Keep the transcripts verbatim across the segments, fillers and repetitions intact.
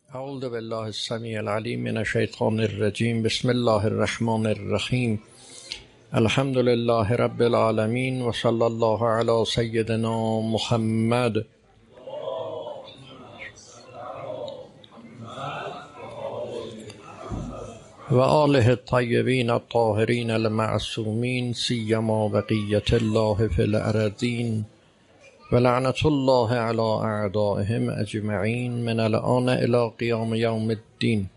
اعوذ بالله السمیع العلیم من الشیطان الرجیم. بسم الله الرحمن الرحیم. الحمد لله رب العالمین و صلی الله علی سیدنا محمد و آله الطیبین الطاهرین المعصومین، سیما بقیة الله فی الارضین و لعنت الله علی اعدائهم اجمعین من الآن الی قیام یوم الدین.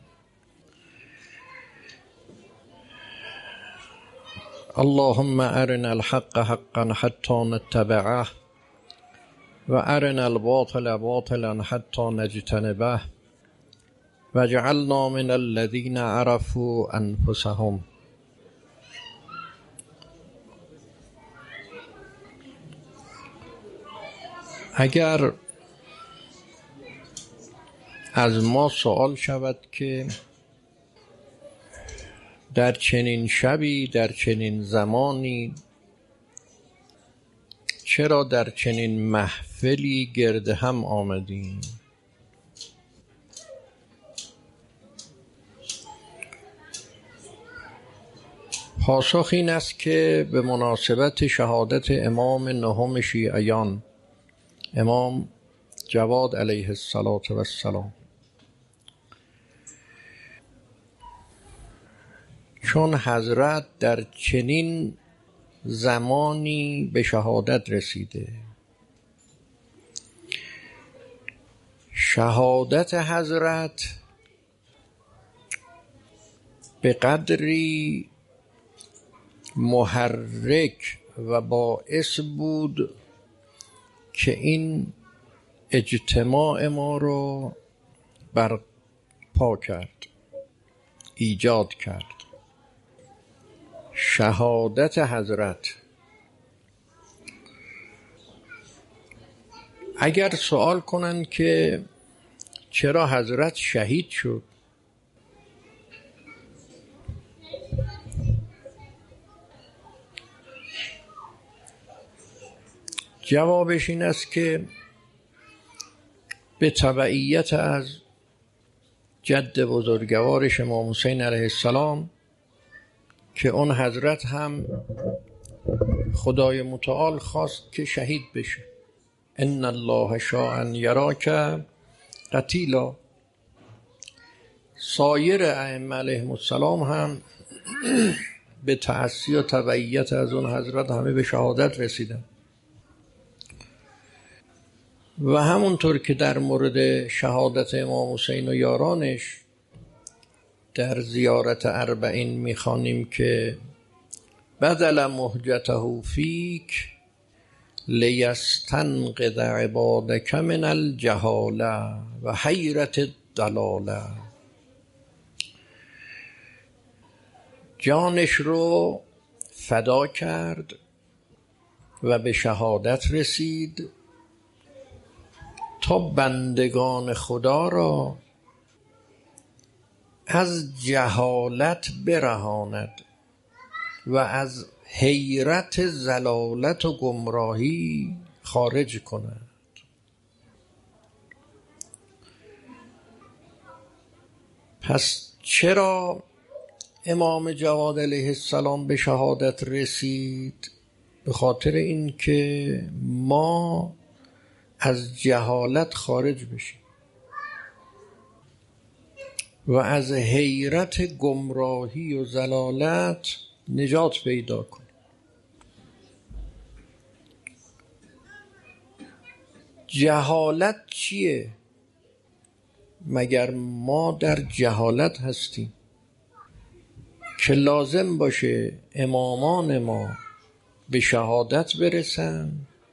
اللهم ارنا الحق حقا حتی نتبعه و ارنا الباطل باطلا حتی نجتنبه و جعلنا من الذین عرفوا انفسهم. اگر از ما سوال شود که در چنین شبی، در چنین زمانی، چرا در چنین محفلی گرد هم آمدیم، پاسخ این است که به مناسبت شهادت امام نهم شیعیان، امام جواد علیه السلام، چون حضرت در چنین زمانی به شهادت رسیده، شهادت حضرت به قدری محرک و باعث بود که این اجتماع ما رو برپا کرد، ایجاد کرد. شهادت حضرت. اگر سوال کنن که چرا حضرت شهید شد، جوابش این است که به تبعیت از جد بزرگوارش امام حسین علیه السلام که اون حضرت هم خدای متعال خواست که شهید بشه. ان الله شاء ان یراک قتیلا. سایر ائمه علیهم السلام هم به تأسی و تبعیت از اون حضرت همه به شهادت رسیدن. و همونطور که در مورد شهادت امام حسین و یارانش در زیارت اربعین میخوانیم که بدل مهجته فیک لیستنقذ عبادک من الجهاله و حیرت الدلاله. جانش رو فدا کرد و به شهادت رسید تا بندگان خدا را از جهالت برهاند و از حیرت ضلالت و گمراهی خارج کند. پس چرا امام جواد علیه السلام به شهادت رسید؟ به خاطر این که ما از جهالت خارج بشیم و از حیرت گمراهی و ضلالت نجات پیدا کنیم. جهالت چیه؟ مگر ما در جهالت هستیم که لازم باشه امامان ما به شهادت برسن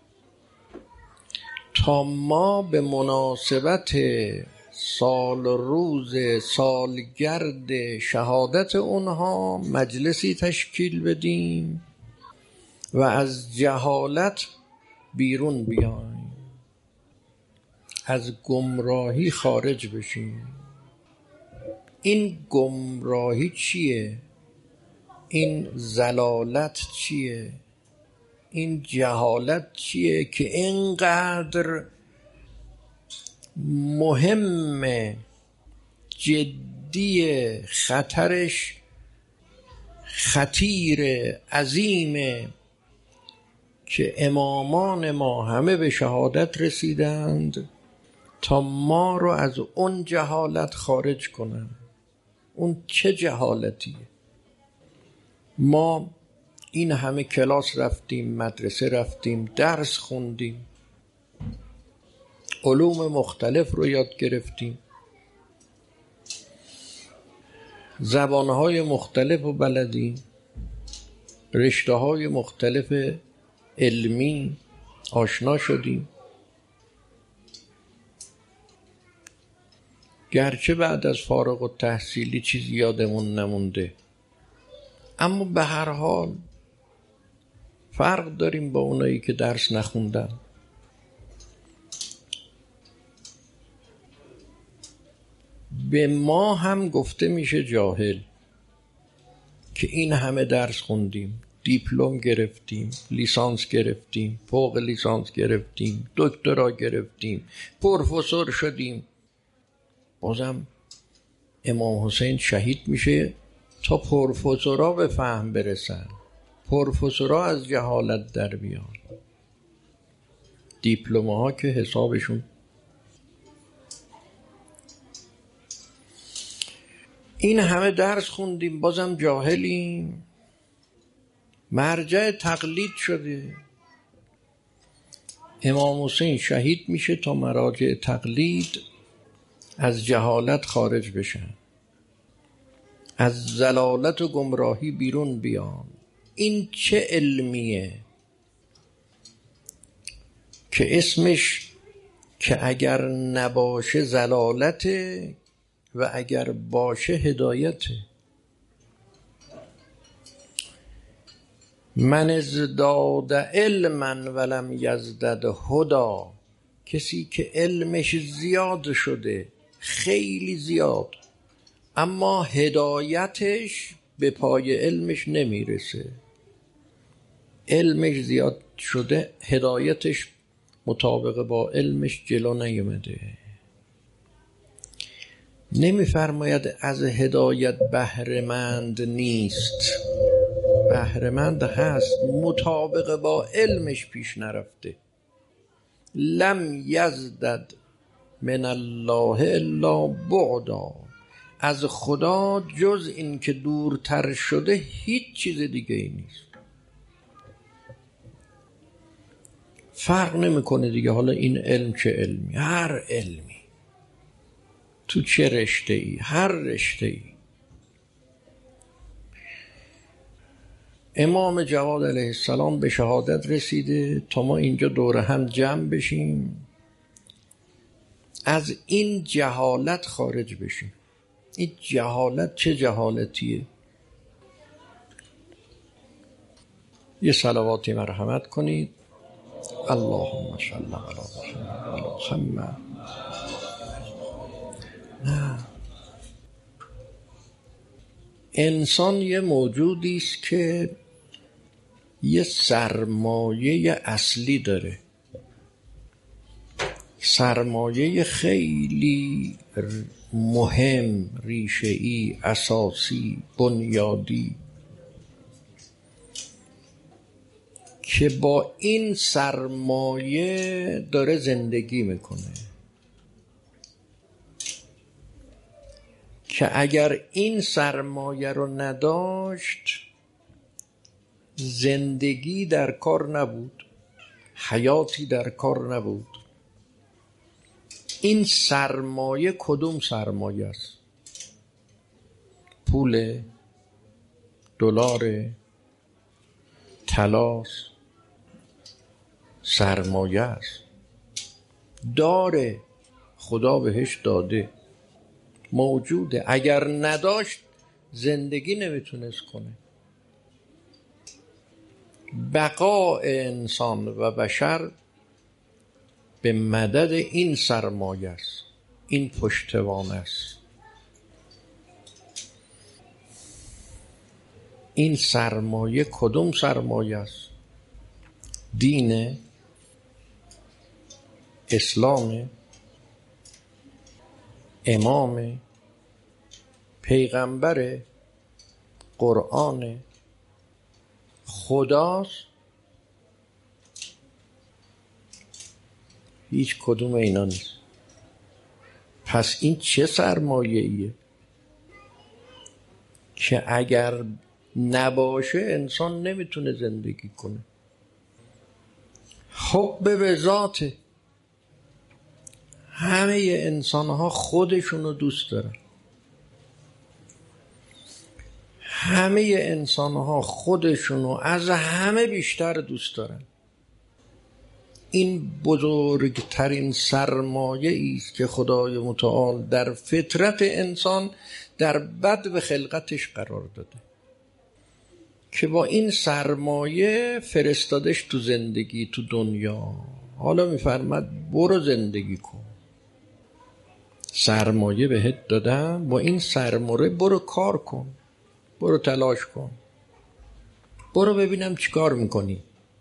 تا ما به مناسبت سال و روز سالگرد شهادت اونها مجلسی تشکیل بدیم و از جهالت بیرون بیایم، از گمراهی خارج بشیم. این گمراهی چیه؟ این ضلالت چیه؟ این جهالت چیه که اینقدر مهمه جدی خطرش خطیر عظیمه که امامان ما همه به شهادت رسیدند تا ما رو از اون جهالت خارج کنن. اون چه جهالتیه؟ ما این همه کلاس رفتیم، مدرسه رفتیم، درس خوندیم، علوم مختلف رو یاد گرفتیم، زبانهای مختلف رو بلدیم، رشته‌های مختلف علمی آشنا شدیم، گرچه بعد از فارغ التحصیلی چیزی یادمون نمونده، اما به هر حال فرق داریم با اونایی که درس نخوندن. به ما هم گفته میشه جاهل که این همه درس خوندیم، دیپلم گرفتیم، لیسانس گرفتیم، فوق لیسانس گرفتیم، دکترا گرفتیم، پروفسور شدیم، بازم امام حسین شهید میشه تا پروفسورا به فهم برسن، پروفسورا از جهالت در بیان. دیپلم ها که حسابشون. این همه درس خوندیم بازم جاهلیم. مرجع تقلید شده. امام حسین شهید میشه تا مراجع تقلید از جهالت خارج بشن، از ضلالت و گمراهی بیرون بیان. این چه علمیه که اسمش که اگر نباشه ضلالته و اگر باشه هدایته. من ازداد علما ولم یزدد هدا، کسی که علمش زیاد شده، خیلی زیاد، اما هدایتش به پای علمش نمیرسه. علمش زیاد شده، هدایتش مطابق با علمش جلو نیومده. نمیفرماید از هدایت بهره‌مند نیست، بهره‌مند هست، مطابق با علمش پیش نرفته. لم یزدد من الله الا بعدا، از خدا جز این که دورتر شده هیچ چیز دیگه ای نیست. فرق نمیکنه دیگه حالا این علم چه علمی، هر علمی، تو چه رشته ای، هر رشته ای. امام جواد علیه السلام به شهادت رسیده تا ما اینجا دور هم جمع بشیم، از این جهالت خارج بشیم. این جهالت چه جهالتیه؟ یه صلواتی مرحمت کنید. اللهم صل علی محمد. نه، انسان یه موجودی است که یه سرمایه اصلی داره، سرمایه خیلی مهم، ریشه‌ای، اساسی، بنیادی، که با این سرمایه داره زندگی میکنه، که اگر این سرمایه رو نداشت زندگی در کار نبود، حیاتی در کار نبود. این سرمایه کدوم سرمایه است؟ پول، دلار، طلاست؟ سرمایه است، داره، خدا بهش داده، موجوده. اگر نداشت زندگی نمیتونست کنه. بقاء انسان و بشر به مدد این سرمایه است، این پشتوانه است. این سرمایه کدوم سرمایه است؟ دین، اسلام، امام، پیغمبر، قرآن، خداست، هیچ کدوم اینا نیست. پس این چه سرمایه ایه که اگر نباشه انسان نمیتونه زندگی کنه. حب به ذاته. همه انسان ها خودشونو دوست دارن. همه انسان ها خودشونو از همه بیشتر دوست دارن. این بزرگترین سرمایه است که خدای متعال در فطرت انسان در بدو خلقتش قرار داده، که با این سرمایه فرستادش تو زندگی، تو دنیا. حالا میفرماد برو زندگی کن، سرمایه بهت دادم، با این سرمایه برو کار کن، برو تلاش کن، برو ببینم چی کار میکنی.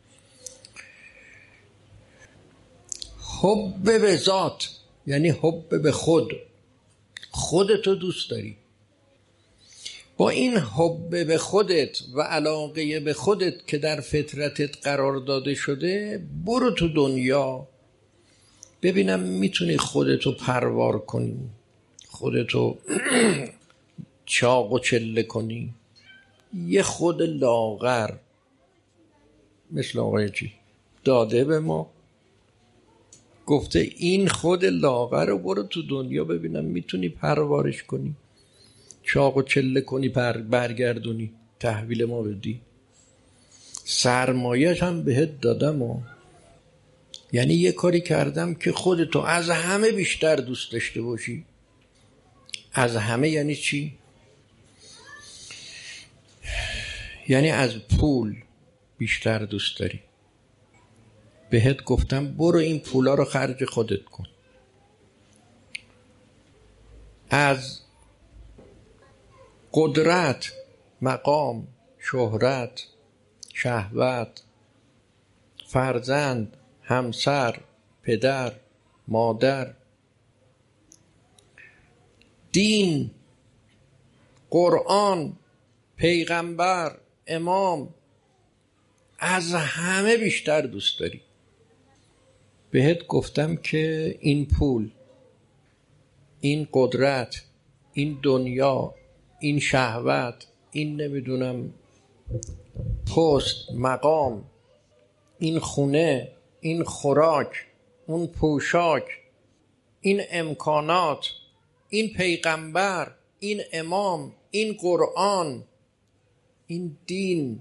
حب به ذات یعنی حب به خود، خودتو دوست داری. با این حب به خودت و علاقه به خودت که در فطرتت قرار داده شده، برو تو دنیا ببینم میتونی خودتو پروار کنی، خودتو چاق و چله کنی. یه خود لاغر مثل آقای چی داده به ما، گفته این خود لاغر رو برو تو دنیا ببینم میتونی پروارش کنی، چاق و چله کنی، پر برگردونی، تحویل ما بدی. سرمایه‌اش هم بهت دادم و یعنی یه کاری کردم که خودتو از همه بیشتر دوست داشته باشی. از همه یعنی چی؟ یعنی از پول بیشتر دوست داری. بهت گفتم برو این پولا رو خرج خودت کن. از قدرت، مقام، شهرت، شهوت، فرزند، همسر، پدر، مادر، دین، قرآن، پیغمبر، امام، از همه بیشتر دوست داری. بهت گفتم که این پول، این قدرت، این دنیا، این شهوت، این نمیدونم پست، مقام، این خونه، این خوراک، اون پوشاک، این امکانات، این پیغمبر، این امام، این قرآن، این دین،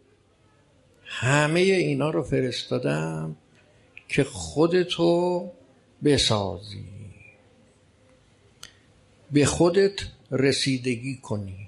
همه اینا رو فرستادم که خودتو بسازی، به خودت رسیدگی کنی،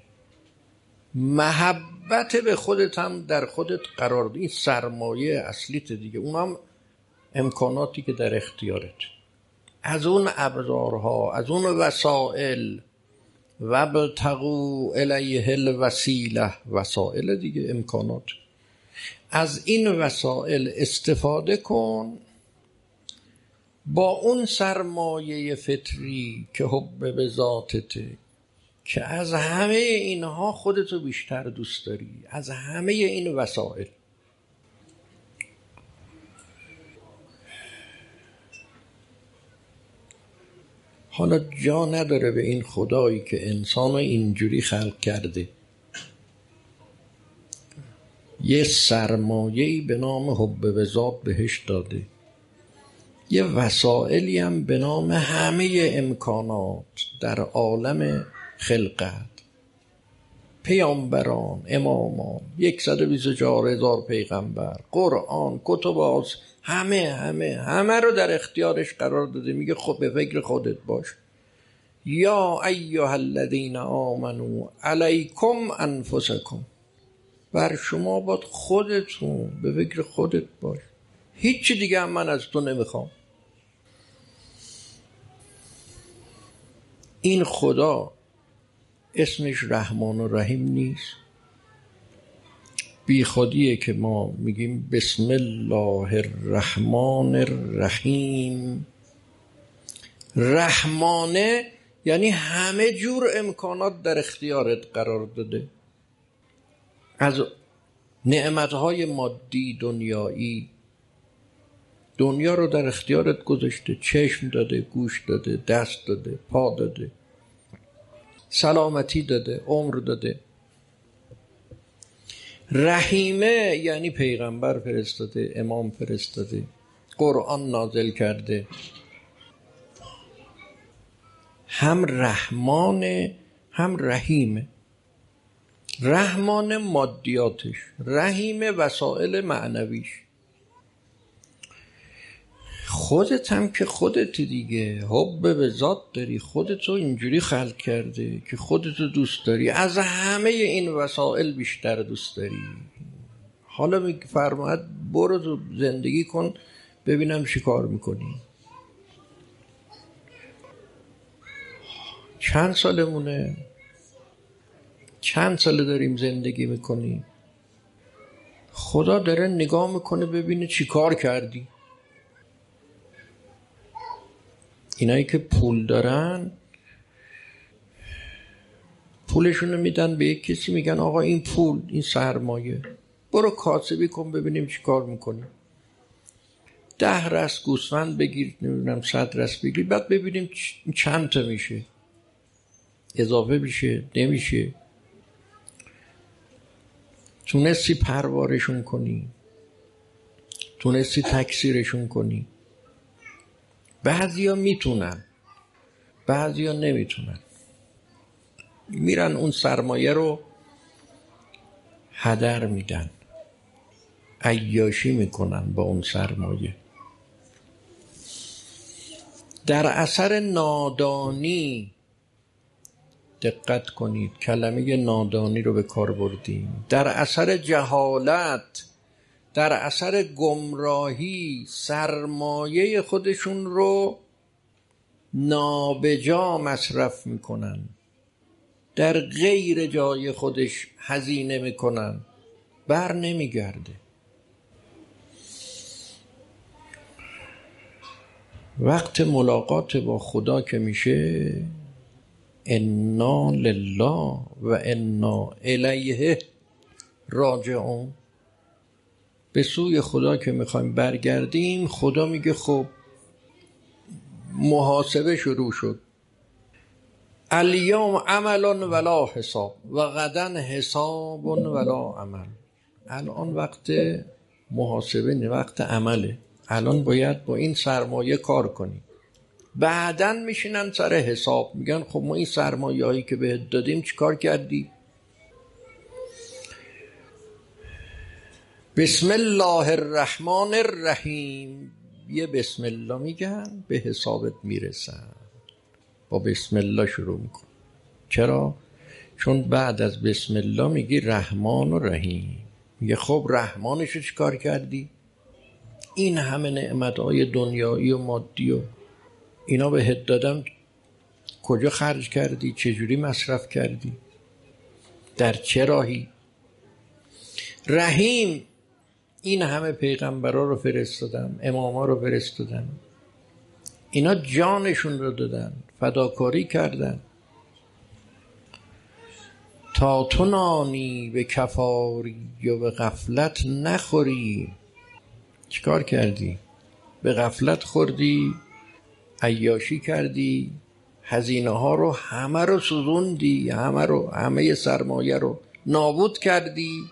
محبت به خودت هم در خودت قرار دی. این سرمایه اصلیت دیگه. اون هم امکاناتی که در اختیارت، از اون ابزارها، از اون وسائل، و بتقو الیه الوسیله، وسائل دیگه، امکانات. از این وسائل استفاده کن، با اون سرمایه فطری که حب به ذاتته، که از همه اینها خودتو بیشتر دوست داری، از همه این وسائل. حالا جا نداره به این خدایی که انسانو اینجوری خلق کرده یه سرمایه‌ای به نام حب به ذات بهش داده، یه وسائلی هم به نام همه امکانات در عالم خلقت، پیامبران، امامان، صد و بیست و چهار هزار پیغمبر، قرآن، کتب آس، همه همه همه رو در اختیارش قرار داده. میگه خب به فکر خودت باش. یا ایها الذین آمنو علیکم انفسکم، بر شما باید خودتون به فکر خودت باش، هیچ دیگه هم من از تو نمیخوام. این خدا اسمش رحمان و رحیم نیست. بی خودیه که ما میگیم بسم الله الرحمن الرحیم. رحمانه یعنی همه جور امکانات در اختیارت قرار داده، از نعمتهای مادی دنیایی، دنیا رو در اختیارت گذاشته، چشم داده، گوش داده، دست داده، پا داده، سلامتی داده، عمر داده. رحیمه یعنی پیغمبر فرستاده، امام فرستاده، قرآن نازل کرده. هم رحمان هم رحیمه. رحمان مادیاتش، رحیم وسائل معنویش. خودت هم که خودت دیگه، حب به ذات داری، خودتو اینجوری خلق کرده که خودتو دوست داری، از همه این وسائل بیشتر دوست داری. حالا میگه فرماید برو تو زندگی کن ببینم چی کار میکنی. چند سالمونه؟ چند ساله داریم زندگی میکنیم؟ خدا داره نگاه میکنه ببینه چی کار کردی. اینایی که پول دارن پولشونو میدن به یک کسی، میگن آقا این پول، این سرمایه، برو کاسبی کن ببینیم چی کار میکنی. ده رس گوسفند بگیر، نمیدونم صد رس بگیر، بعد ببینیم چند تا میشه، اضافه میشه نمیشه. تونستی پروارشون کنی، تونستی تکثیرشون کنی. بعضیا میتونن، بعضیا نمیتونن، میرن اون سرمایه رو هدر میدن، عیاشی میکنن با اون سرمایه. در اثر نادانی، دقت کنید کلمه نادانی رو به کار بردیم، در اثر جهالت، در اثر گمراهی سرمایه خودشون رو نابجا مصرف میکنن، در غیر جای خودش هزینه میکنن، بر نمیگرده. وقت ملاقات با خدا که میشه، انا لله و انا الیه راجعون، به سوی خدا که میخوایم برگردیم، خدا میگه خب محاسبه شروع شد. الیوم عمل ولا حساب و غدا حساب ولا عمل. الان وقت محاسبه نه، وقت عمله. الان باید با این سرمایه کار کنی. بعدن میشینن سر حساب، میگن خب ما این سرمایه هایی که بهت دادیم چی کار کردی؟ بسم الله الرحمن الرحیم، یه بسم الله میگن به حسابت میرسن. با بسم الله شروع میکن. چرا؟ چون بعد از بسم الله میگی رحمان و رحیم. میگه خب رحمانشو چی کار کردی؟ این همه نعمتهای دنیایی و مادی و اینا بهت دادم، کجا خرج کردی؟ چجوری مصرف کردی؟ در چه راهی؟ رحیم، این همه پیغمبرا رو فرستادم، اماما رو فرستادم، اینا جانشون رو دادن، فداکاری کردن تا تو نانی به کفاری و به غفلت نخوری. چیکار کردی؟ به غفلت خوردی، عیاشی کردی، هزینه ها رو همه رو سوزوندی، همه رو، همه سرمایه رو نابود کردی،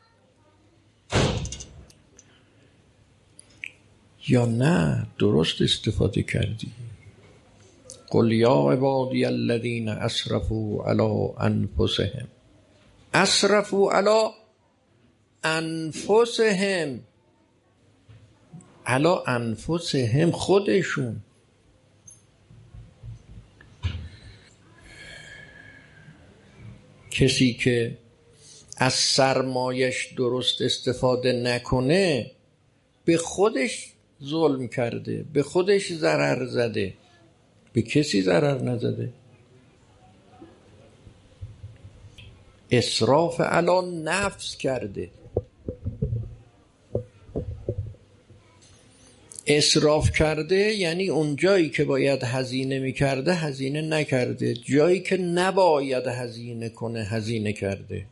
یا نه درست استفاده کردی؟ قل یا عبادی الذین اسرفوا علی انفسهم. اسرفوا علی انفسهم، علی انفسهم، خودشون. کسی که از سرمایش درست استفاده نکنه به خودش ظلم کرده، به خودش ضرر زده، به کسی ضرر نزده. اسراف علی نفس کرده. اسراف کرده یعنی اون جایی که باید هزینه میکرده هزینه نکرده، جایی که نباید هزینه کنه هزینه کرده.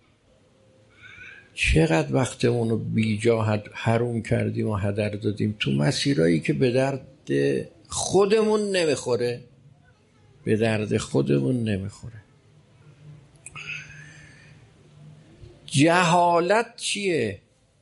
چقدر وقتمون رو بی جا حروم کردیم و هدر دادیم تو مسیرایی که به درد خودمون نمیخوره، به درد خودمون نمیخوره. جهالت چیه؟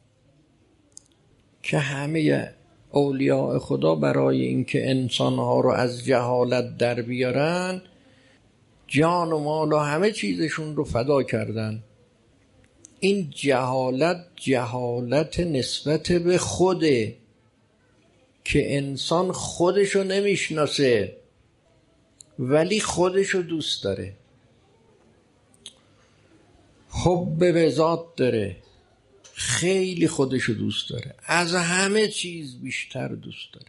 که همه اولیاء خدا برای اینکه انسانها رو از جهالت در بیارن جان و مال و همه چیزشون رو فدا کردن. این جهالت جهالت نسبت به خوده که انسان خودشو نمیشناسه ولی خودشو دوست داره، حب به ذات داره، خیلی خودشو دوست داره، از همه چیز بیشتر دوست داره،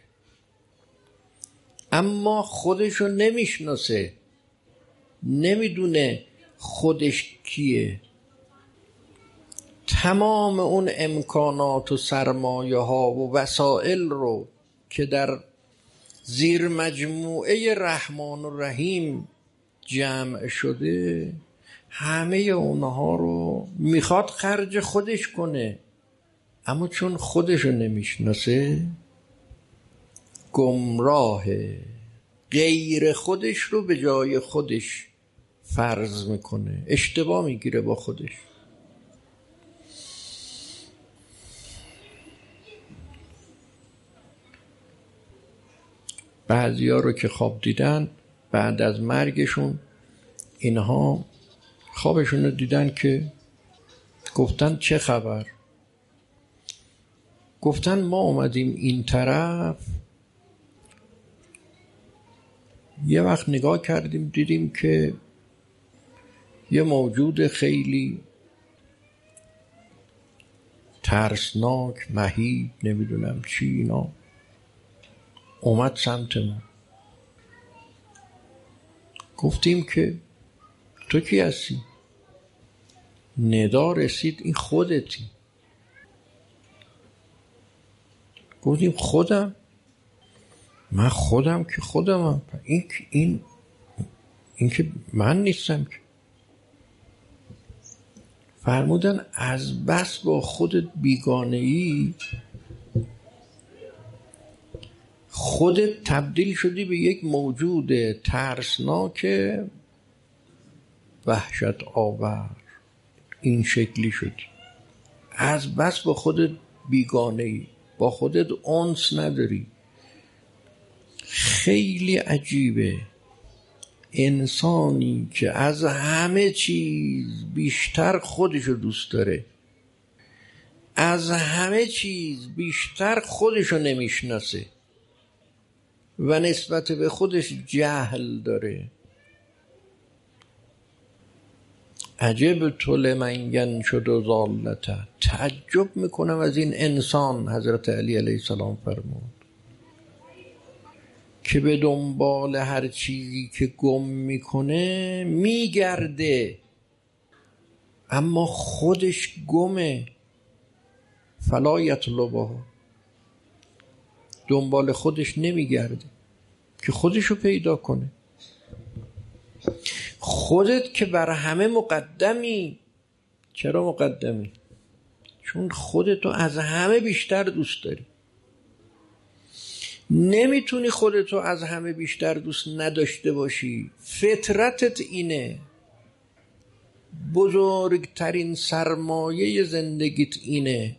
اما خودشو نمیشناسه، نمیدونه خودش کیه. تمام اون امکانات و سرمایه ها و وسائل رو که در زیر مجموعه رحمان و رحیم جمع شده همه اونها رو میخواد خرج خودش کنه، اما چون خودشو نمیشناسه گمراهه، غیر خودش رو به جای خودش فرض میکنه، اشتباه میگیره با خودش. بعضی ها رو که خواب دیدن بعد از مرگشون اینها خوابشون رو دیدن که گفتن چه خبر؟ گفتن ما اومدیم این طرف یه وقت نگاه کردیم دیدیم که یه موجود خیلی ترسناک مهیب نمیدونم چی اینا اومد سمت ما. گفتیم که تو کی هستی؟ ندا رسید این خودتی. گفتیم خودم؟ من خودم که خودمم، این این این که من نیستم که. فرمودن از بس با خودت بیگانه‌ای خودت تبدیل شدی به یک موجود ترسناک وحشت آور، این شکلی شدی. از بس با خودت بیگانه‌ای، با خودت انس نداری. خیلی عجیبه انسانی که از همه چیز بیشتر خودشو دوست داره، از همه چیز بیشتر خودشو نمیشناسه و نسبت به خودش جهل داره. عجب تو لمن ینشد و ضالته. تعجب میکنم از این انسان، حضرت علی علیه السلام فرمود که به دنبال هر چیزی که گم میکنه میگرده اما خودش گمه. فلا یطلبها، دنبال خودش نمیگرده که خودشو پیدا کنه. خودت که بر همه مقدمی. چرا مقدمی؟ چون خودتو از همه بیشتر دوست داری. نمیتونی خودتو از همه بیشتر دوست نداشته باشی، فطرتت اینه. بزرگترین سرمایه زندگیت اینه.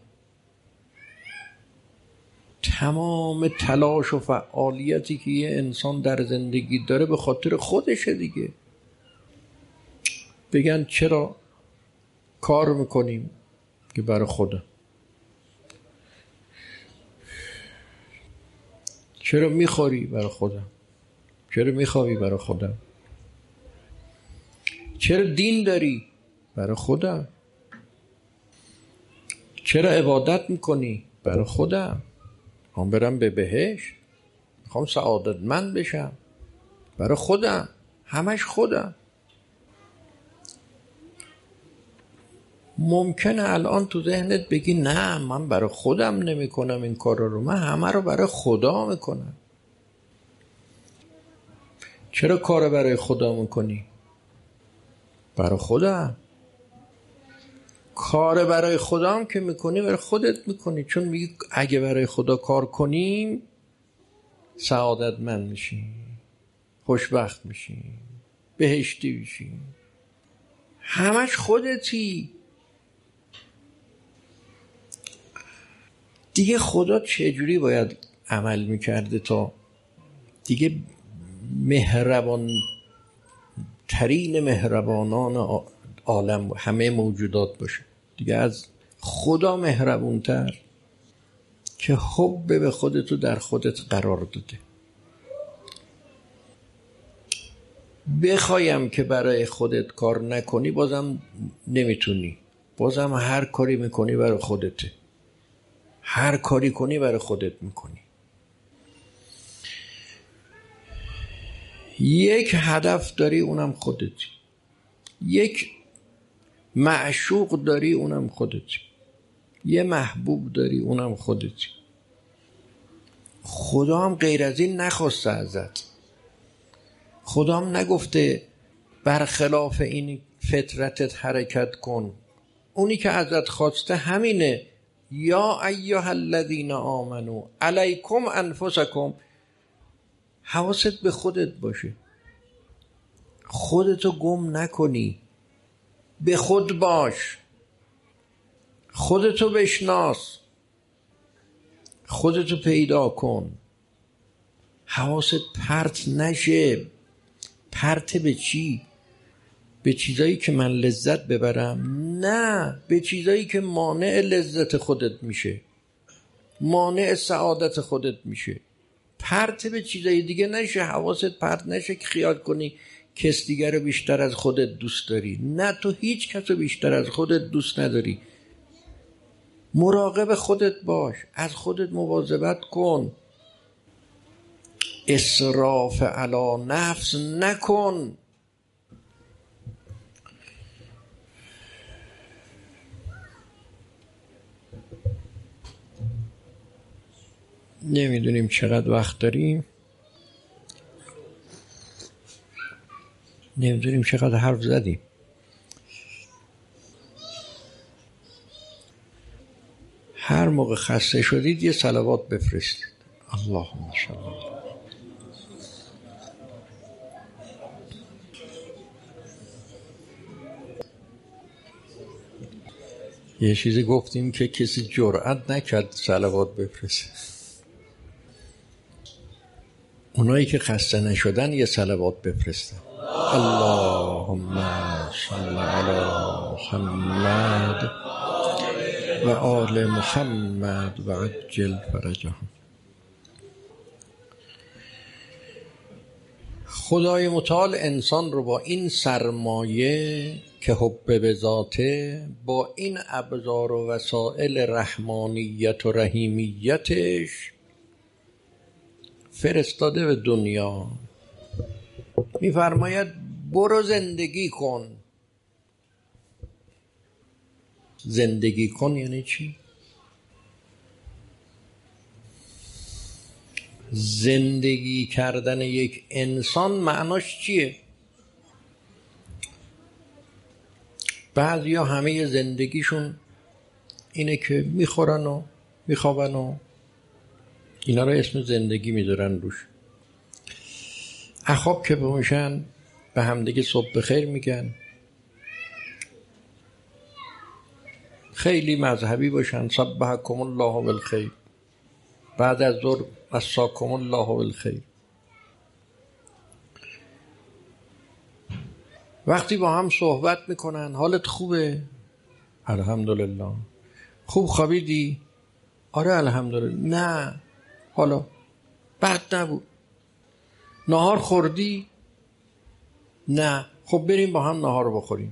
تمام تلاش و فعالیتی که یه انسان در زندگی داره به خاطر خودشه دیگه. بگن چرا کار میکنیم؟ که برای خودم. چرا میخوری؟ برای خودم. چرا میخوابی؟ برای خودم. چرا دین داری؟ برای خودم. چرا عبادت میکنی؟ برای خودم. میخوام برم به بهشت، میخوام سعادتمند بشم، برای خودم. همش خودم. ممکنه الان تو ذهنت بگی نه من برای خودم نمی کنم این کار رو، من همه رو برای خدا میکنم. چرا کار برای خدا میکنی؟ برای خودم. کار برای خدا هم که میکنی برای خودت میکنی، چون میگی اگه برای خدا کار کنیم سعادتمند میشیم، خوشبخت میشیم، بهشتی میشیم. همش خودتی دیگه. خدا چجوری باید عمل میکرده تا دیگه مهربان ترین مهربانان عالم همه موجودات باشه دیگه؟ از خدا مهربونتر که حب به خودتو در خودت قرار داده. بخوایم که برای خودت کار نکنی بازم نمیتونی، بازم هر کاری میکنی برای خودته، هر کاری کنی برای خودت میکنی. یک هدف داری اونم خودتی، یک معشوق داری اونم خودتی، یه محبوب داری اونم خودتی. خدا هم غیر از این نخواسته ازت. خدا هم نگفته برخلاف این فطرتت حرکت کن. اونی که ازت خواسته همینه، یا ایها الذین آمنو علیکم انفسکم. حواست به خودت باشه، خودتو گم نکنی، به خود باش، خودتو بشناس، خودتو پیدا کن. حواست پرت نشه. پرت به چی؟ به چیزایی که من لذت ببرم؟ نه، به چیزایی که مانع لذت خودت میشه، مانع سعادت خودت میشه. پرت به چیزای دیگه نشه. حواست پرت نشه که خیال کنی کس دیگر رو بیشتر از خودت دوست داری. نه، تو هیچ کس رو بیشتر از خودت دوست نداری. مراقب خودت باش، از خودت مواظبت کن، اسراف علی نفس نکن. نمیدونیم چقدر وقت داریم، نمیدونیم چقدر حرف زدیم. هر موقع خسته شدید یه صلوات بفرستید. اللهم صل علی. یه چیزی گفتیم که کسی جرئت نکرد صلوات بفرسته. اونایی که خسته نشدن یه صلوات بفرستن. اللهم صل علی محمد و آل محمد و عجل فرجهم. خدای متعال انسان رو با این سرمایه که حب به ذاته، با این ابزار و وسائل رحمانیت و رحیمیتش فرستاده به دنیا. میفرماید برو زندگی کن. زندگی کن یعنی چی؟ زندگی کردن یک انسان معناش چیه؟ بعضیا همه زندگیشون اینه که میخورن و میخوابن و اینا رو اسم زندگی میذارن روش. اخواب که بمیشن به همدیگه صبح بخیر میگن، خیلی مذهبی باشن صبحکم الله بالخیر، بعد از ظهر مساکم الله بالخیر. وقتی با هم صحبت میکنن حالت خوبه؟ الحمدلله. خوب خوابیدی؟ آره الحمدلله. نه حالا بد نبود. نهار خوردی؟ نه. خب بریم با هم نهار بخوریم.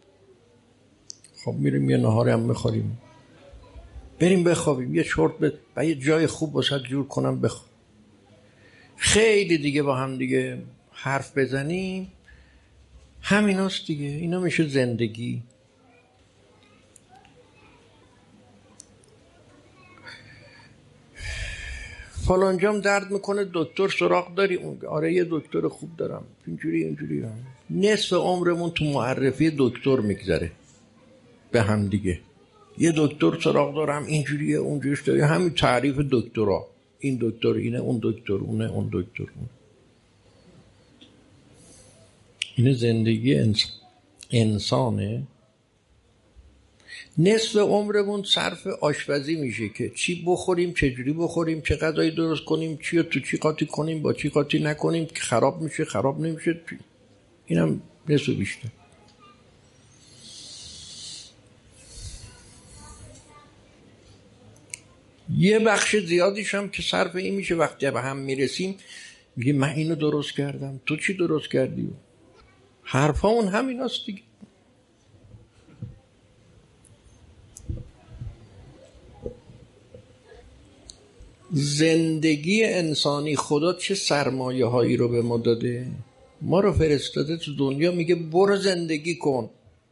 خب میریم یه نهار هم بخوریم، بریم بخوابیم، یه چرت به و یه جای خوب واسه جور کنم بخواب. خیلی دیگه با هم دیگه حرف بزنیم. همیناست دیگه. اینا میشه زندگی. فلان جام درد میکنه دکتر سراغ داری؟ اون آره یه دکتر خوب دارم، اینجوری اینجوری هم. نصف عمرمون تو معرفی دکتر میگذره به هم دیگه. یه دکتر سراغ دارم، اینجوریه اونجوریش داری، همین تعریف دکترها، این دکتر اینه، اون دکتر اونه، اون دکتر اون. این زندگی انس... انسانه. نصف عمرمون صرف آشپزی میشه که چی بخوریم، چجوری بخوریم، چه غذایی درست کنیم، چی رو تو چی قاطی کنیم، با چی قاطی نکنیم که خراب میشه خراب نمیشه. اینم نصف بیشتر. یه بخش زیادیش هم که صرف این میشه وقتی به هم میرسیم میگه من اینو درست کردم، تو چی درست کردی؟ حرفا اون همین هست دیگه. زندگی انسانی، خدا چه سرمایه هایی رو به ما داده. ما رو فرستاده تو دنیا، میگه برو زندگی کن.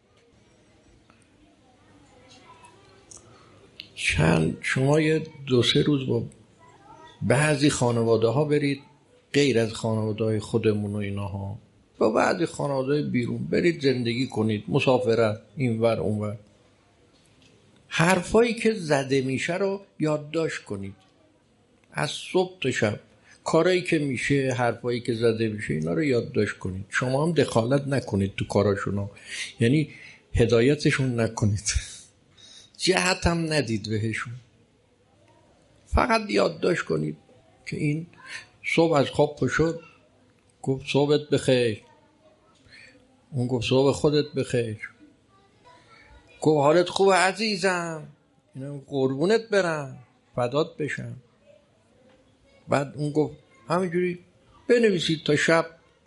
چند شما یه دو سه روز با بعضی خانواده ها برید، غیر از خانواده های خودمون و اینا ها، با بعضی خانواده های بیرون برید زندگی کنید، مسافرت اینور اونور، حرفایی که زده میشه رو یادداشت کنید از صبح تا شب، کارایی که میشه، حرفایی که زده میشه، اینا رو یادداشت کنید. شما هم دخالت نکنید تو کاراشون، یعنی هدایتشون نکنید، جهت هم ندید بهشون، فقط یادداشت کنید که این صبح از خواب پا شد گفت صبحت بخیر، اون گفت صبح خودت بخیر، گفت حالت خوبه عزیزم، اینا قربونت برم فدات بشم، بعد اون گفت همینجوری بنویسید تا شب.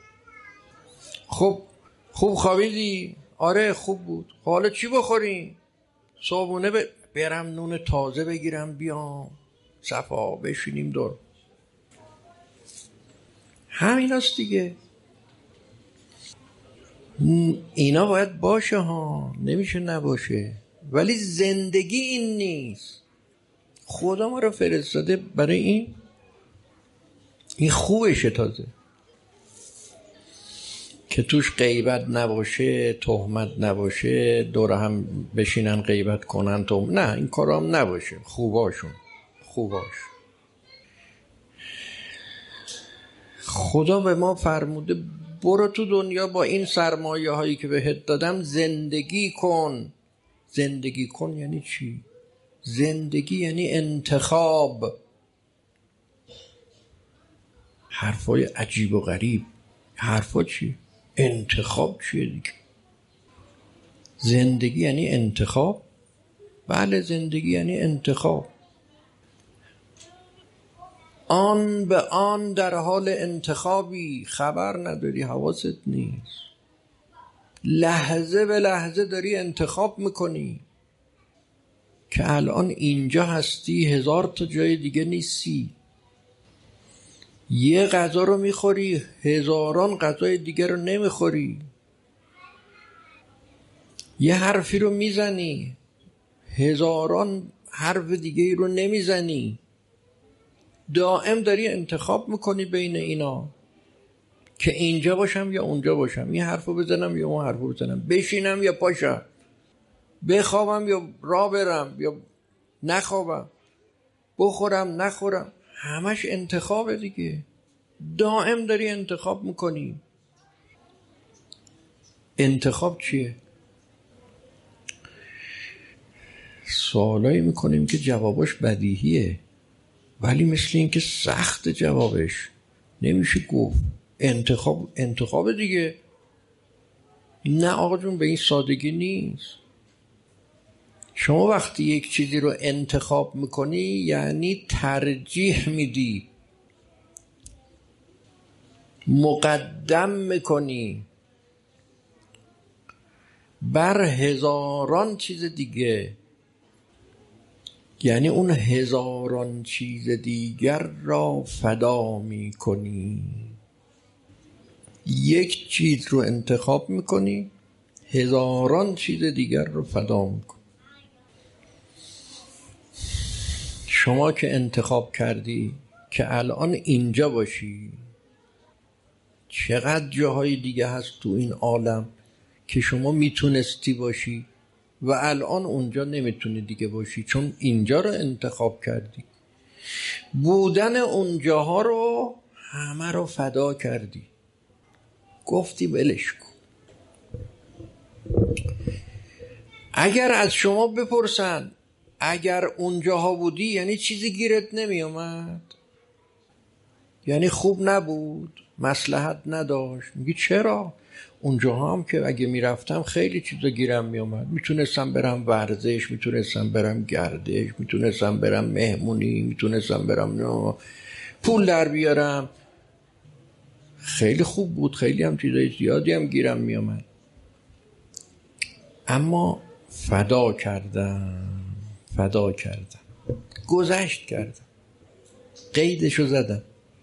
خب خوب خوابیدی؟ آره خوب بود. حالا چی بخوریم؟ صبحونه ب... برم نون تازه بگیرم بیام صفا بشینیم دور. همین هست دیگه. اینا باید باشه ها، نمیشه نباشه، ولی زندگی این نیست. خدا ما رو فرستاده برای این. این خوبشه تازه که توش غیبت نباشه، تهمت نباشه، دور هم بشینن غیبت کنن تو نه، این کارا هم نباشه. خوباشون خوباش خدا به ما فرموده برو تو دنیا با این سرمایه هایی که بهت دادم زندگی کن. زندگی کن یعنی چی؟ زندگی یعنی انتخاب. حرفای عجیب و غریب. حرفا چی؟ انتخاب چیه دیگه؟ زندگی یعنی انتخاب. بله زندگی یعنی انتخاب. آن به آن در حال انتخابی، خبر نداری، حواست نیست، لحظه به لحظه داری انتخاب میکنی که الان اینجا هستی، هزار تا جای دیگه نیستی. یه غذا رو میخوری، هزاران غذای دیگه رو نمیخوری. یه حرفی رو میزنی، هزاران حرف دیگه رو نمیزنی. دائم داری انتخاب میکنی بین اینا که اینجا باشم یا اونجا باشم، این حرفو بزنم یا اون حرفو بزنم، بشینم یا پاشم، بخوابم یا راه برم یا نخوابم، بخورم نخورم. همش انتخابه دیگه. دائم داری انتخاب میکنی. انتخاب چیه؟ سوالایی میکنیم که جوابش بدیهیه ولی مثل این که سخت جوابش، نمیشه گفت. انتخاب انتخاب دیگه. نه آقا جون به این سادگی نیست. شما وقتی یک چیزی رو انتخاب میکنی یعنی ترجیح میدی، مقدم میکنی بر هزاران چیز دیگه. یعنی اون هزاران چیز دیگر را فدا میکنی. یک چیز رو انتخاب میکنی، هزاران چیز دیگر رو فدا میکنی. شما که انتخاب کردی که الان اینجا باشی. چقدر جاهای دیگه هست تو این عالم که شما میتونستی باشی و الان اونجا نمیتونی دیگه باشی، چون اینجا رو انتخاب کردی. بودن اونجاها رو همه رو فدا کردی، گفتی ولش کن. اگر از شما بپرسن اگر اونجاها بودی یعنی چیزی گیرت نمی اومد؟ یعنی خوب نبود؟ مصلحت نداشت؟ میگی چرا؟ اونجاها هم که اگه میرفتم خیلی چیزا گیرم میومد، میتونستم برم ورزش، میتونستم برم گردش، میتونستم برم مهمونی، میتونستم برم نه پول در بیارم، خیلی خوب بود، خیلی هم چیزای زیادی هم گیرم میومد. اما فدا کردم فدا کردم گذشت کردم، قیدشو زدم،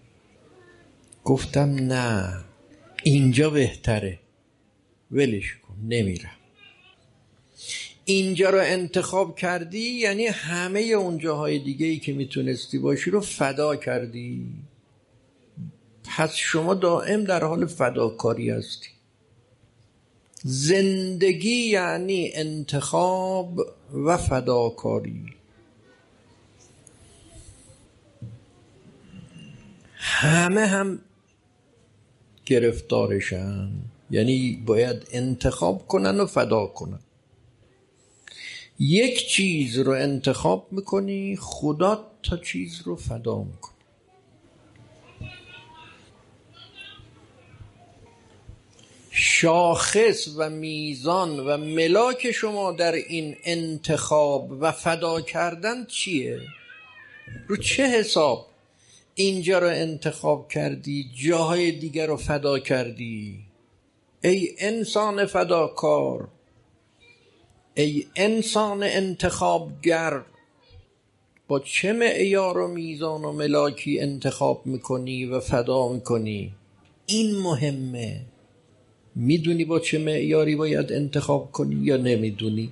گفتم نه اینجا بهتره، ولش کن، نمیرم. اینجا رو انتخاب کردی یعنی همه اون جاهای دیگه ای که میتونستی باشی رو فدا کردی. پس شما دائم در حال فداکاری هستی. زندگی یعنی انتخاب و فداکاری. همه هم گرفتارشن، یعنی باید انتخاب کنن و فدا کنن. یک چیز رو انتخاب میکنی، خدا تا چیز رو فدا میکنه. شاخص و میزان و ملاک شما در این انتخاب و فدا کردن چیه؟ رو چه حساب اینجا رو انتخاب کردی، جاهای دیگر رو فدا کردی؟ ای انسان فداکار، ای انسان انتخابگر، با چه معیار و میزان و ملاکی انتخاب میکنی و فدا میکنی؟ این مهمه. میدونی با چه معیاری باید انتخاب کنی یا نمیدونی؟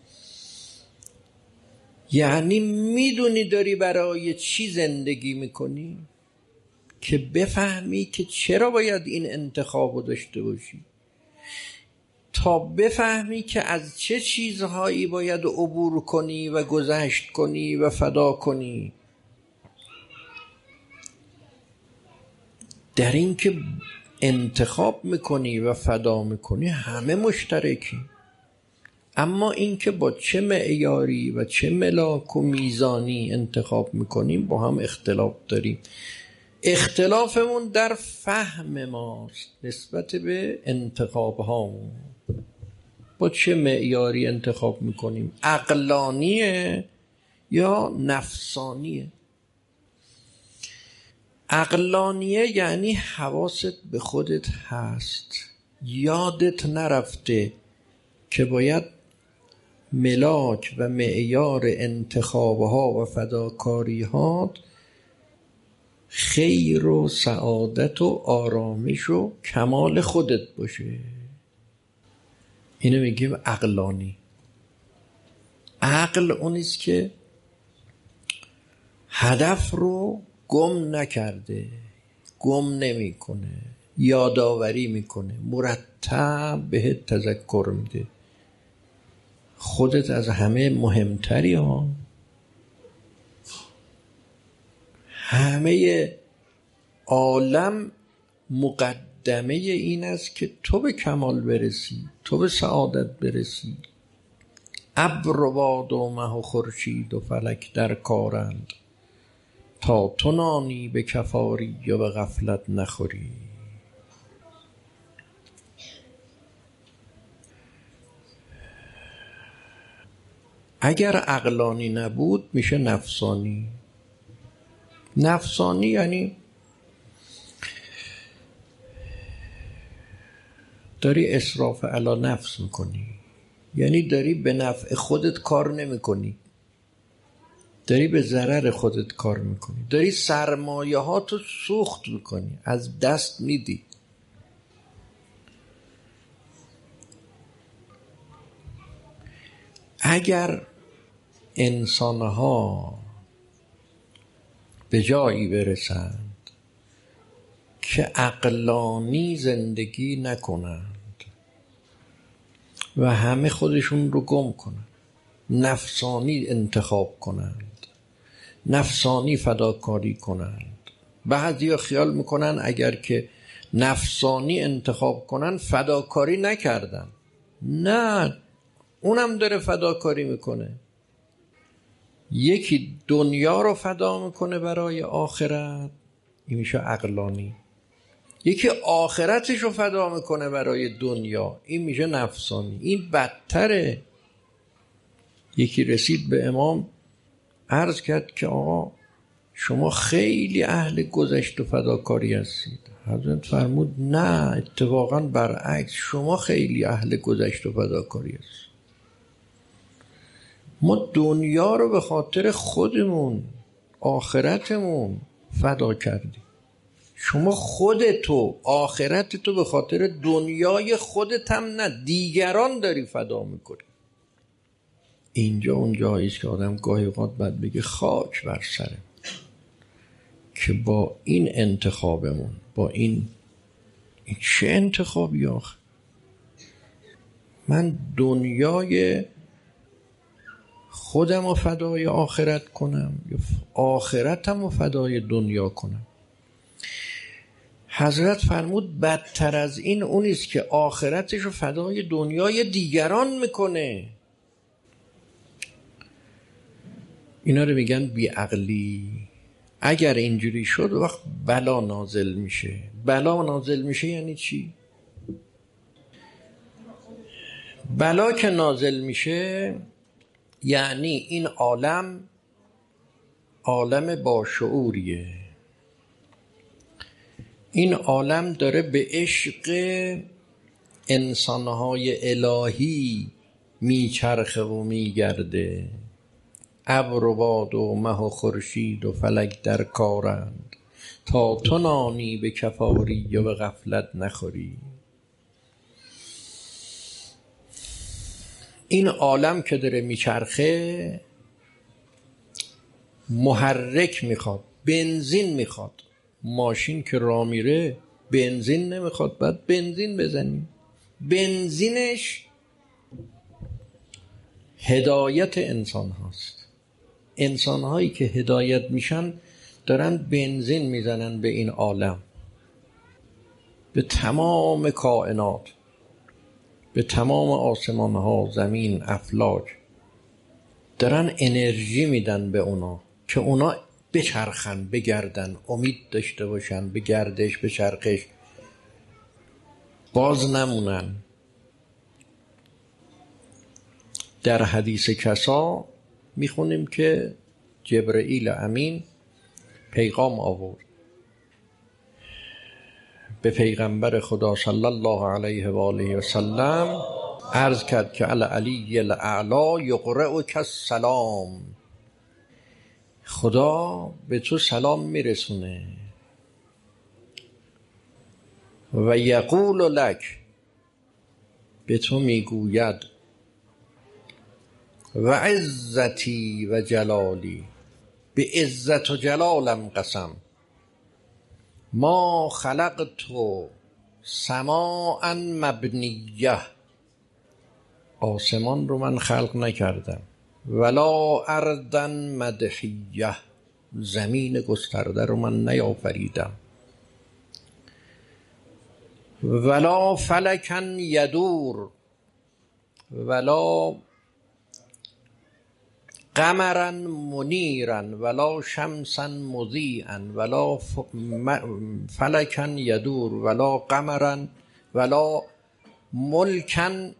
یعنی میدونی داری برای چی زندگی میکنی که بفهمی که چرا باید این انتخاب رو داشته باشی، تا بفهمی که از چه چیزهایی باید عبور کنی و گذشت کنی و فدا کنی. در این که انتخاب میکنی و فدا میکنی همه مشترکی، اما این که با چه معیاری و چه ملاک و میزانی انتخاب میکنیم با هم اختلاف داریم. اختلافمون در فهم ماست نسبت به انتخاب هامون. با چه معیاری انتخاب میکنیم؟ عقلانیه یا نفسانیه؟ عقلانیه یعنی حواست به خودت هست، یادت نرفته که باید ملاک و معیار انتخابها و فداکاری‌ها خیر و سعادت و آرامش و کمال خودت باشه. اینو میگیم عقلانی. عقل اونیست که هدف رو گم نکرده، گم نمیکنه، یادآوری میکنه، مرتب بهت تذکر میده خودت از همه مهمتری ها. همه عالم مقدمه این است که تو به کمال برسی، تو به سعادت برسی. ابر و باد و مه و خورشید و فلک در کارند، تا تو نانی به کفاری یا به غفلت نخوری. اگر عقلانی نبود میشه نفسانی. نفسانی یعنی داری اسراف علی نفس میکنی، یعنی داری به نفع خودت کار نمیکنی، داری به ضرر خودت کار میکنی، داری سرمایه ها تو سوخت میکنی، از دست میدی. اگر انسانها به جایی برسند که عقلانی زندگی نکنند و همه خودشون رو گم کنند، نفسانی انتخاب کنند، نفسانی فداکاری کنند. بعضیا خیال میکنن اگر که نفسانی انتخاب کنن فداکاری نکردن. نه، اونم داره فداکاری میکنه. یکی دنیا رو فدا میکنه برای آخرت، این میشه عقلانی. یکی آخرتش رو فدا میکنه برای دنیا، این میشه نفسانی. این بدتره. یکی رسید به امام عرض کرد که آقا شما خیلی اهل گذشت و فداکاری هستید. حضرت فرمود نه، اتفاقا برعکس، شما خیلی اهل گذشت و فداکاری هستید. ما دنیا رو به خاطر خودمون، آخرتمون فدا کردیم. شما خودتو، آخرتتو به خاطر دنیای خودت هم نه، دیگران داری فدا میکنی. اینجا اون جاییست که آدم گاهی اوقات باید بگه خاک بر سره که با این انتخابمون، با این, این چه انتخابی آخه؟ من دنیای خودم رو فدای آخرت کنم یا آخرتم رو فدای دنیا کنم؟ حضرت فرمود بدتر از این اونیست که آخرتش رو فدای دنیای دیگران میکنه. اینا رو میگن بیعقلی. اگر اینجوری شد وقت بلا نازل میشه. بلا نازل میشه یعنی چی؟ بلا که نازل میشه یعنی این عالم عالم باشعوریه. این عالم داره به عشق انسانهای الهی میچرخه و میگرده. ابر و باد و مه و خورشید و فلک در کارند، تا تو نانی به کفاری و به غفلت نخوری. این عالم که داره میچرخه محرک میخواد، بنزین میخواد. ماشین که راه میره بنزین نمیخواد، باید بنزین بزنیم. بنزینش هدایت انسان هاست. انسان هایی که هدایت میشن دارن بنزین میزنن به این عالم، به تمام کائنات، به تمام آسمان ها، زمین، افلاک، دارن انرژی میدن به اونا که اونا بچرخن، بگردن، امید داشته باشن به گردش، به چرخش، باز نمونن. در حدیث کسا میخونیم که جبرئیل امین پیغام آورد به پیغمبر خدا صلی الله علیه و آله و سلم، عرض کرد که العلی الاعلی یقرئک السلام. خدا به تو سلام میرسونه و یقول لک، به تو میگوید و عزتی و جلالی، به عزت و جلالم قسم، ما خلقت سماعا مبنیه، آسمان رو من خلق نکردم، ولا ارضا مدحیه، زمین گسترده رو من نیافریدم، ولا فلکا یدور، ولا قمرا منیرا، ولا شمسا مضیئا، ولا فلکا یدور، ولا قمرا، ولا ملکا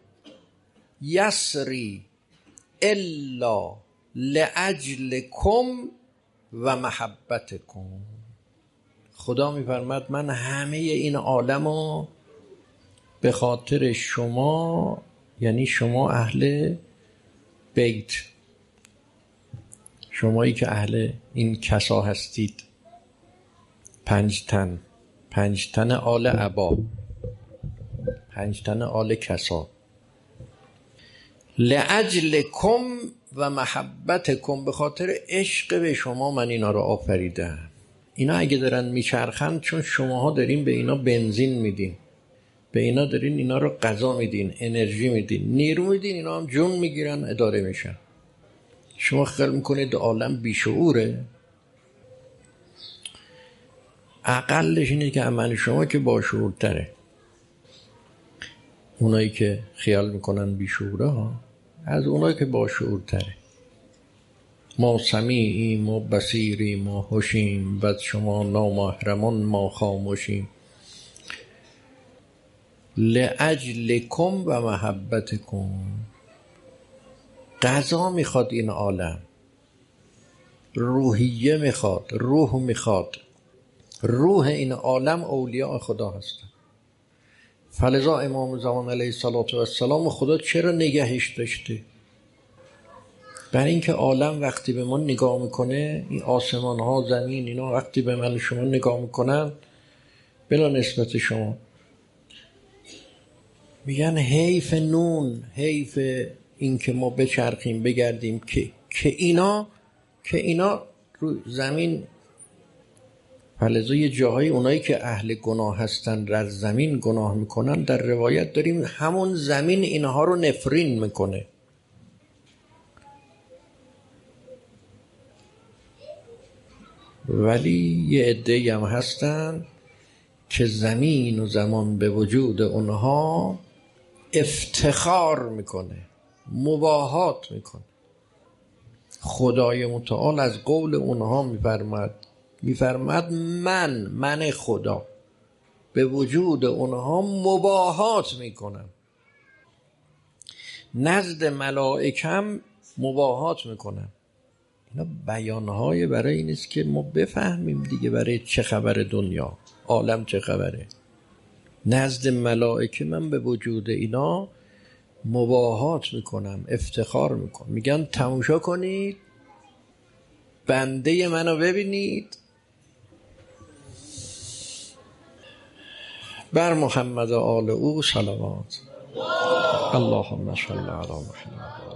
یسری الا لاجلکم و محبتکم. خدا میفرماد من همه این عالمو به خاطر شما، یعنی شما اهل بیت، شمایی که اهل این کسا هستید، پنج تن، پنج تن آل عبا، پنج تن آل کسا، لأجلکم و محبت کن، به خاطر عشق به شما من اینا رو آفریدم. اینا اگه دارن میچرخند چون شماها دارین به اینا بنزین میدین، به اینا دارین اینا رو غذا میدین، انرژی میدین، نیرو میدین، اینا هم جون میگیرن، اداره میشن. شما خیال میکنید عالم بیشعوره؟ اقلش اینه که عمل شما که باشعورتره. اونایی که خیال میکنن بیشعوره ها از اونایی که باشعورتره. ما سمیعیم و بصیریم و هوشیم، بعد شما نامحرمان ما خاموشیم. لاجلکم و محبتکم. غذا میخواد این عالم، روحیه میخواد، روح میخواد. روح این عالم اولیاء خدا هستن. فلذا امام زمان علیه السلام خدا چرا نگهش داشته؟ برای اینکه عالم وقتی به ما نگاه میکنه، این آسمان ها، زمین، اینا وقتی به من شما نگاه میکنن بلا نسبت شما، میگن حیف نون، حیف این که ما بچرخیم بگردیم که که اینا که اینا رو زمین. فلذا یه جاهای اونایی که اهل گناه هستن در زمین گناه میکنن، در روایت داریم همون زمین اینها رو نفرین میکنه. ولی یه عده‌ای هم هستن که زمین و زمان به وجود اونها افتخار میکنه، مباهات میکنه. خدای متعال از قول اونها میفرماد میفرماد من من خدا به وجود اونها مباهات میکنم. نزد ملائکم مباهات میکنم. اینا بیانهای برای این است که ما بفهمیم دیگه برای چه خبر دنیا، عالم چه خبره. نزد ملائکه من به وجود اینا مباهات میکنم، افتخار میکنم. میگن تماشا کنید، بنده منو ببینید. بر محمد و آل او صلوات. اللهم صل علی محمد.